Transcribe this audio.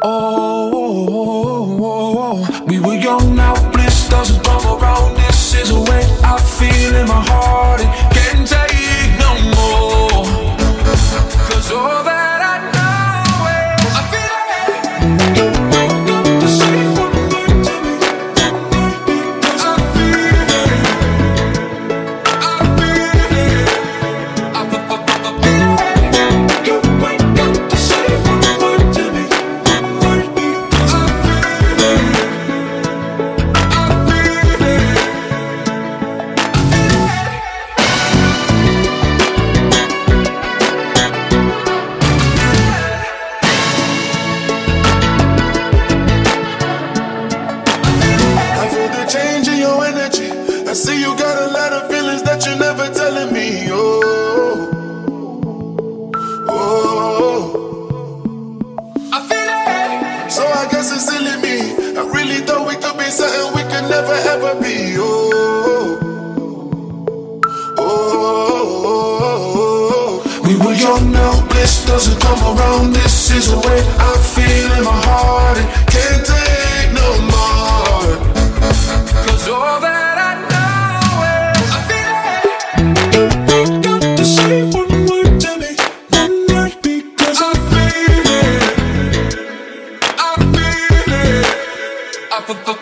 We were young, now bliss doesn't come around. This is a way I feel in my heart. It can't take no more. 'Cause all that I know is I feel it. To say one word to me, because I feel it. I feel it. I feel it. You ain't got to say one word to me, one word, because I feel it. I feel it. I feel the change in your energy. I see you got a lot of feelings that you're never telling me. Oh, oh. I feel it. So I guess it's silly me. I really thought we could be something we could never ever be. Oh, oh, oh. We were young, now bliss doesn't come around. This is the way I feel in my heart. It Can't take no more. 'cause all that I know is I feel it. Got to say one word to me, one word, because I feel it. I feel it. I feel